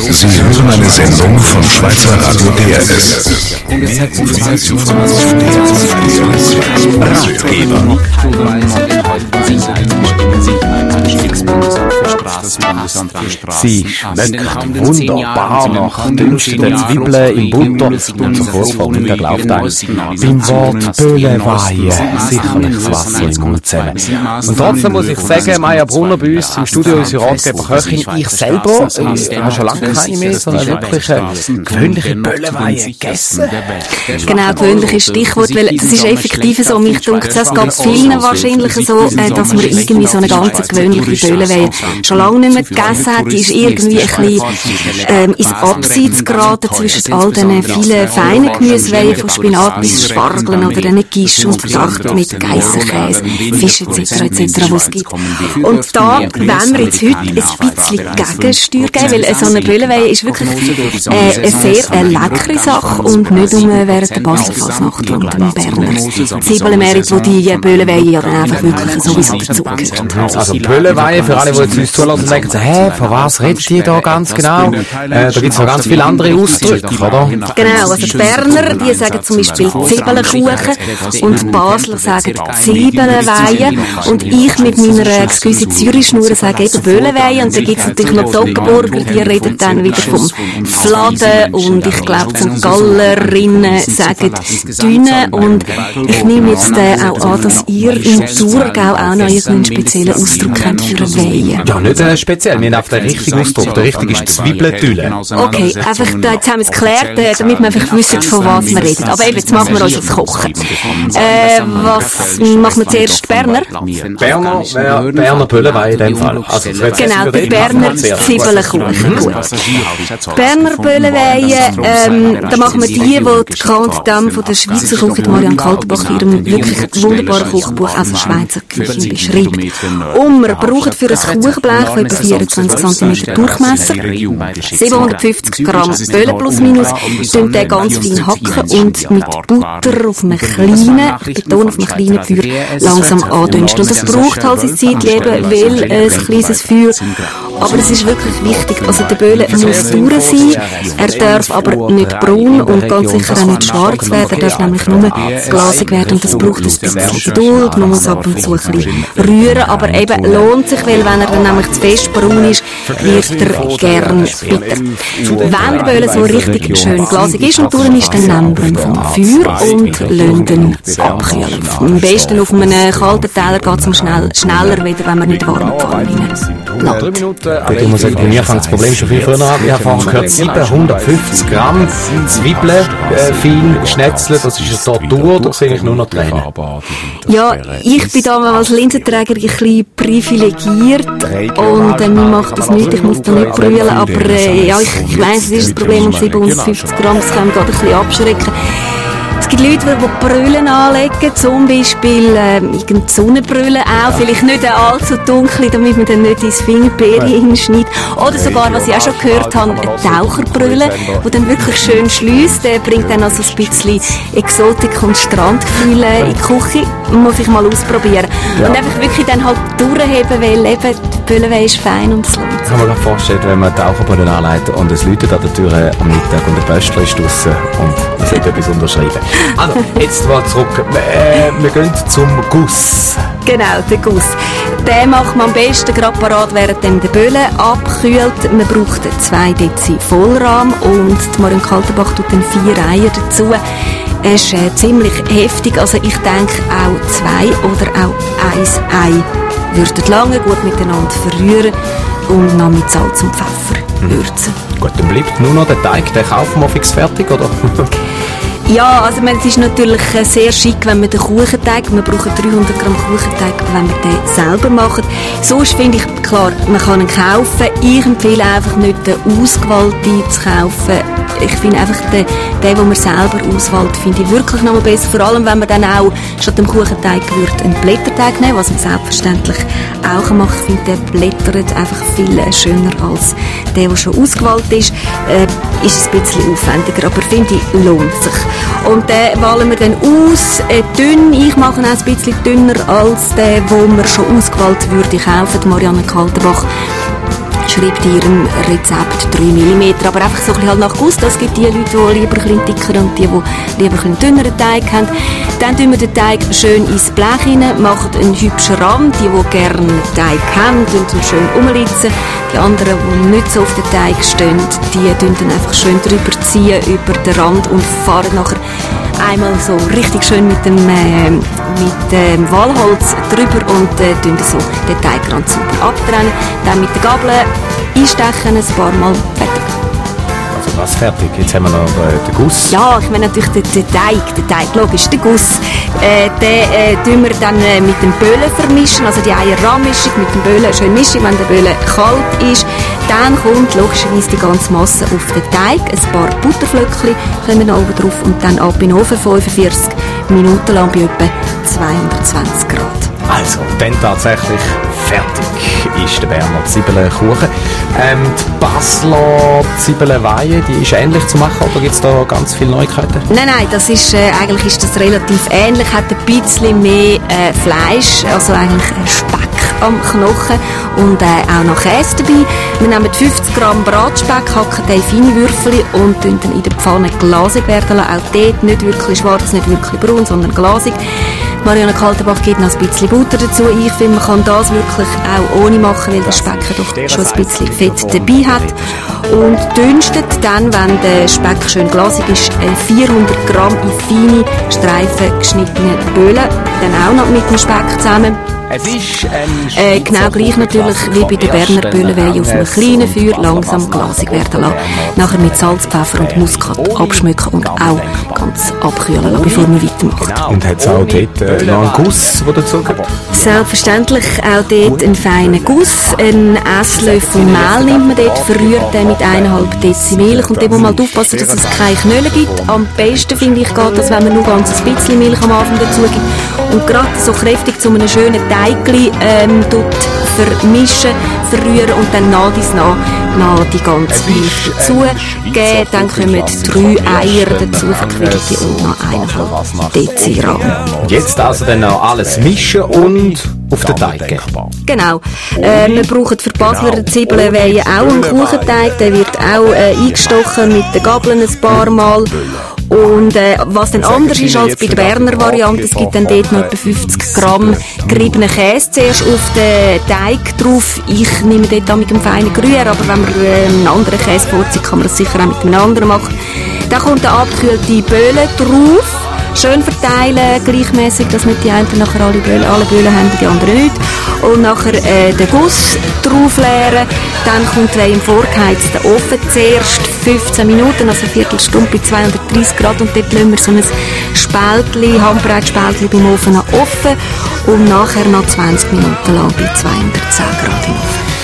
Sie hören eine Sendung von Schweizer Radio DRS. Ratgeber. Sie schmeckt wunderbar nach dünsten Zwiebeln im Butter und so kurz vor Mittaglaufteil. Beim Wort Böleweihe sicherlich das Wasser im Mund zusammen. Und trotzdem muss ich sagen, Maja Brunner bei uns im Studio, unsere Ratgeber Köchin, ich selber habe schon lange keine mehr so eine wirkliche gewöhnliche Böleweihe gegessen. Genau, gewöhnliches Stichwort, weil das ist effektiv so, mich denkt, es geht vielen wahrscheinlich so, dass man irgendwie so eine ganz gewöhnliche Böleweihe schon lange nicht mehr gegessen hat. Die ist irgendwie ein bisschen ins Abseits geraten zwischen all diesen vielen feinen Gemüseweihen, von Spinat bis Spargeln oder diesen Gisch und Verdacht mit Geissenkäse, Fisch etc. was es gibt. Und da wollen wir jetzt heute ein bisschen Gegensteuer geben, weil so eine Böleweihe ist wirklich eine sehr leckere Sache und nicht nur während der Baslerfasnacht und dem Berner Zwiebelmerit, wo die Böleweihe ja dann einfach wirklich sowieso dazugehört. Also Böleweihe, für alle, die jetzt uns zulassen und denken, von was redet ihr da ganz genau? Da gibt es noch ganz viele andere Ausdrücke, oder? Genau, also die Berner, die sagen zum Beispiel Zwiebelkuchen und die Basler sagen Zwiebelweihe und ich mit meiner exquisite Zürich-Schnur sage eben Böleweihe und dann gibt es natürlich noch die Toggenburger, die reden dann wieder vom Fladen und ich glaube St. Gallerinnen sagen Düne und ich nehme jetzt auch an, dass ihr im Thurgau auch noch einen speziellen Ausdruck habt für eine Weihe. Ja, nicht speziell, wir haben einfach den richtigen Ausdruck, der richtige ist Zwiebeltülle. Okay, einfach, jetzt haben wir es geklärt, damit wir einfach wissen, von was wir reden. Aber eben, jetzt machen wir uns das Kochen. Was machen wir zuerst? Berner? Berner wäre Berner Böleweihe in dem Fall. Also, genau, der Berner Zwiebelkuchen. Gut. Berner Böleweihe, da machen wir die Grande Dame von der Schweizer Küche, Marianne Kaltenbach, in ihrem wirklich wunderbaren Kochbuch, also Schweizer Küche, beschreibt. Und wir brauchen für ein Kuchenblech von etwa 24 cm Durchmesser 750 Gramm Bölle plus minus, den ganz fein hacken und mit Butter auf einem kleinen, ich betone auf einem kleinen Feuer, langsam andünsten. Und das braucht halt seine Zeit, weil ein kleines Feuer. Aber es ist wirklich wichtig, also der Bölle muss durch sein, er darf aber nicht braun und ganz sicher auch nicht schwarz werden, er darf nämlich nur glasig werden und das braucht ein bisschen Geduld, man muss ab und zu ein bisschen rühren, aber eben lohnt sich, weil wenn er dann nämlich zu fest braun ist, wird er gern bitter. Wenn der Bölle so richtig schön glasig ist und durch ist, dann nehmen wir ihn vom Feuer und lassen ihn abkühlen. Am besten auf einem kalten Teller geht es schneller wieder, wenn man nicht warm lässt. Ich muss sagen, bei mir fängt das Problem schon viel früher an. Ich habe vorhin gehört, 750 Gramm Zwiebeln fein geschnetzelt. Das ist eine Tortur, oder sehe ich nur noch Tränen? Ja, ich bin da als Linsenträger ein bisschen privilegiert und mir macht das nicht, ich muss da nicht brüllen, aber ja, ich weiss, es ist das Problem um 750 Gramm, das kann mich gerade ein bisschen abschrecken. Es gibt Leute, die Brüllen anlegen, zum Beispiel irgendeine Sonnenbrille auch, vielleicht nicht eine allzu dunkle, damit man dann nicht ins Fingerbeere hinschneidet. Oder sogar, was ich auch schon gehört habe, eine Taucherbrille, die dann wirklich schön schliesst, bringt dann also ein bisschen Exotik und Strandgefühle in die Küche. Muss ich mal ausprobieren. Ja. Und einfach wirklich dann halt durchheben, weil eben die Böleweihe ist fein und es lohnt sich. Ich kann mir vorstellen, wenn man Taucherbrillen anlegt und es läutet an der Tür am Mittag und der Pöstler ist draussen und man sollte etwas unterschreiben. Also, jetzt mal zurück. Wir gehen zum Guss. Genau, der Guss. Den macht man am besten gerade parat, während der Bölle abkühlt. Man braucht 2 Dezi Vollrahm und die Marianne Kaltenbach tut dann 4 Eier dazu. Es ist ziemlich heftig, also ich denke auch 2 oder auch 1 Ei würden lange gut miteinander verrühren und noch mit Salz und Pfeffer würzen. Gut, dann bleibt nur noch der Teig, den kaufen wir fix fertig, oder? Ja, also es ist natürlich sehr schick, wenn man den Kuchenteig, wir brauchen 300 Gramm Kuchenteig, wenn wir den selber machen. Sonst finde ich, klar, man kann ihn kaufen. Ich empfehle einfach nicht den ausgewählten zu kaufen. Ich finde einfach den man selber auswählt, finde ich wirklich noch mal besser. Vor allem, wenn man dann auch statt dem Kuchenteig einen Blätterteig nehmen, was man selbstverständlich auch macht. Ich finde, der blättert einfach viel schöner als der schon ausgewählt ist. Ist es ein bisschen aufwendiger, aber finde ich, lohnt sich. Und den wählen wir dann aus, dünn. Ich mache ihn auch ein bisschen dünner als den, den wir schon ausgewählt würde kaufen. Marianne Kaltenbach ist schreibt in ihrem Rezept 3 mm, aber einfach so ein bisschen halt nach Gusto. Es gibt die Leute, die lieber ein bisschen dicker und die lieber ein bisschen dünneren Teig haben. Dann tun wir den Teig schön ins Blech rein, machen einen hübschen Rand. Die gerne Teig haben, tun ihn schön umlitzen. Die anderen, die nicht so auf den Teig stehen, die tun dann einfach schön drüber ziehen über den Rand und fahren nachher einmal so richtig schön mit dem Walholz drüber und tun so den Teigrand super abtrennen. Dann mit der Gabel einstechen, ein paar Mal, fertig. Also was fertig? Jetzt haben wir noch den Guss. Ja, ich meine natürlich den Teig, logisch, den Guss. Den tun wir dann mit dem Böhlen vermischen, also die Eier-Rahmmischung mit dem Böhlen schön mischen, wenn der Böhlen kalt ist. Dann kommt logischerweise die ganze Masse auf den Teig, ein paar Butterflöckchen kommen oben drauf und dann ab in den Ofen 45 Minuten lang bei etwa 220 Grad. Also, dann tatsächlich fertig ist der Berner Zwiebelkuchen. Die Basler Zwiebelweihe, die ist ähnlich zu machen, oder gibt es da ganz viele Neuigkeiten? Nein, eigentlich ist das relativ ähnlich, hat ein bisschen mehr Fleisch, also eigentlich Speck am Knochen und auch noch Käse dabei. Wir nehmen 50 Gramm Bratspeck, hacken den in feine Würfel und tun dann in der Pfanne glasig werden lassen. Auch dort nicht wirklich schwarz, nicht wirklich braun, sondern glasig. Marianne Kaltenbach gibt noch ein bisschen Butter dazu. Ich finde, man kann das wirklich auch ohne machen, weil der Speck doch schon ein bisschen Fett dabei hat. Und dünstet dann, wenn der Speck schön glasig ist, 400 Gramm in feine Streifen geschnittene Böhlen. Dann auch noch mit dem Speck zusammen. Es ist genau gleich natürlich wie bei der Berner Böhlenweihe auf einem kleinen Feuer langsam glasig werden lassen. Nachher mit Salz, Pfeffer und Muskat abschmecken und auch ganz abkühlen lassen, bevor man weitermacht. Und hat es auch dort noch einen Guss, der dazu gehört? Selbstverständlich auch dort einen feinen Guss. Einen Esslöffel Mehl nimmt man dort, verrührt den mit 1,5 Dezi Milch und dann muss man halt aufpassen, dass es keine Knölle gibt. Am besten finde ich geht das, wenn man nur ganz ein bisschen Milch am Anfang dazu gibt und gerade so kräftig zu einem schönen Teigli vermischen, verrühren und dann nach die ganze Milch dazugeben. Dann kommen 3 Eier dazu, verquirlte und noch 1,5 Dezi Rahm. Jetzt also dann noch alles mischen und auf den Teig geben. Genau. Wir brauchen für Basler Zwiebelweihe auch einen Kuchenteig. Der wird auch eingestochen mit den Gabeln ein paar Mal. Und was dann anders ist als bei der Berner Variante, es gibt dann dort noch etwa 50 Gramm geriebenen Käse zuerst auf den Teig drauf. Ich nehme dort auch mit einem feinen Gruyère, aber wenn man einen anderen Käse vorzieht, kann man das sicher auch mit einem anderen machen. Dann kommt der abgekühlte Böhlen drauf. Schön verteilen, gleichmäßig, dass nicht die einen nachher alle Böhlen haben, die anderen nicht. Und nachher den Guss drauf leeren. Dann kommt er im vorgeheizten Ofen. Zuerst 15 Minuten, also eine Viertelstunde bei 230 Grad. Und dort lassen wir so ein Spältchen, Handbreitspältchen beim Ofen noch offen. Und nachher noch 20 Minuten lang bei 210 Grad im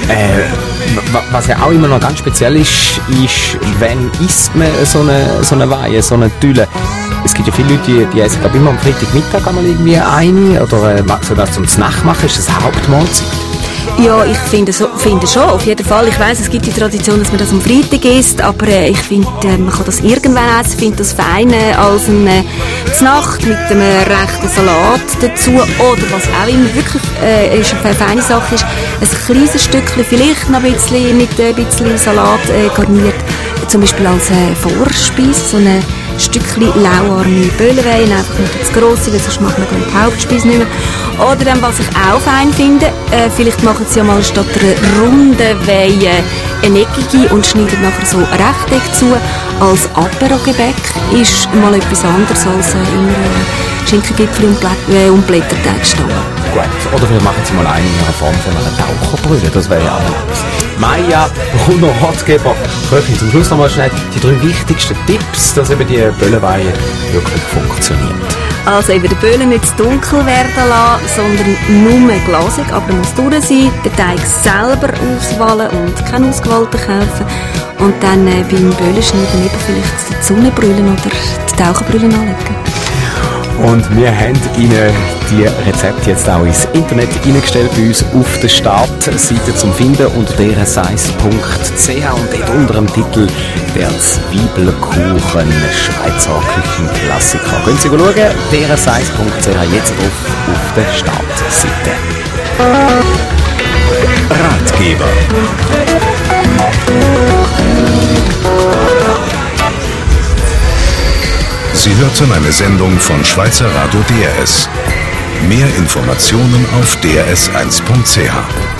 Ofen. Was ja auch immer noch ganz speziell ist, wenn isst man so eine Weihe, so eine Tülle. Es gibt ja viele Leute, die essen, glaube ich, immer am Freitagmittag einmal irgendwie eine oder so das zum Nachmachen. Ist das eine Hauptmahlzeit? Ja, ich finde schon, auf jeden Fall. Ich weiss, es gibt die Tradition, dass man das am Freitag isst, aber ich finde, man kann das irgendwann essen. Ich finde das fein als eine Nacht mit einem rechten Salat dazu. Oder was auch immer wirklich eine feine Sache ist, ein kleines Stückchen, vielleicht noch ein bisschen mit ein bisschen Salat garniert. Zum Beispiel als Vorspeise, so eine Stückchen lauwarme Böhlenweihe, einfach nicht zu grosse, weil sonst macht man dann die Hauptspeise nicht mehr. Oder dann, was ich auch fein finde, vielleicht machen sie ja mal statt einer runden Weihe eine eckige und schneiden nachher so rechteckig zu. Als Apero-Gebäck ist mal etwas anderes als immer Schinkengipfel und Blätterteigstangen. Gut, oder vielleicht machen sie mal eine in einer Form von einer Taucherbrühe, das wäre ja auch etwas. Maja Brunner-Ratgeber, Köchin, zum Schluss nochmal schnell die 3 wichtigsten Tipps, dass eben die Böhlenweihe wirklich funktioniert. Also eben den Böhlen nicht zu dunkel werden lassen, sondern nur glasig, aber muss durch sein. Den Teig selber auswählen und keinen ausgewählten kaufen. Und dann beim Böhlenschneiden eben vielleicht die Sonnenbrille oder die Taucherbrille anlegen. Und wir haben Ihnen die Rezepte jetzt auch ins Internet eingestellt, bei uns auf der Startseite zum Finden unter deresize.ch und dort unter dem Titel «Der Zwiebelkuchen Schweizer Küchenklassiker». Können Sie schauen, deresize.ch jetzt auf der Startseite. Ratgeber. Sie hörten eine Sendung von Schweizer Radio DRS. Mehr Informationen auf drs1.ch.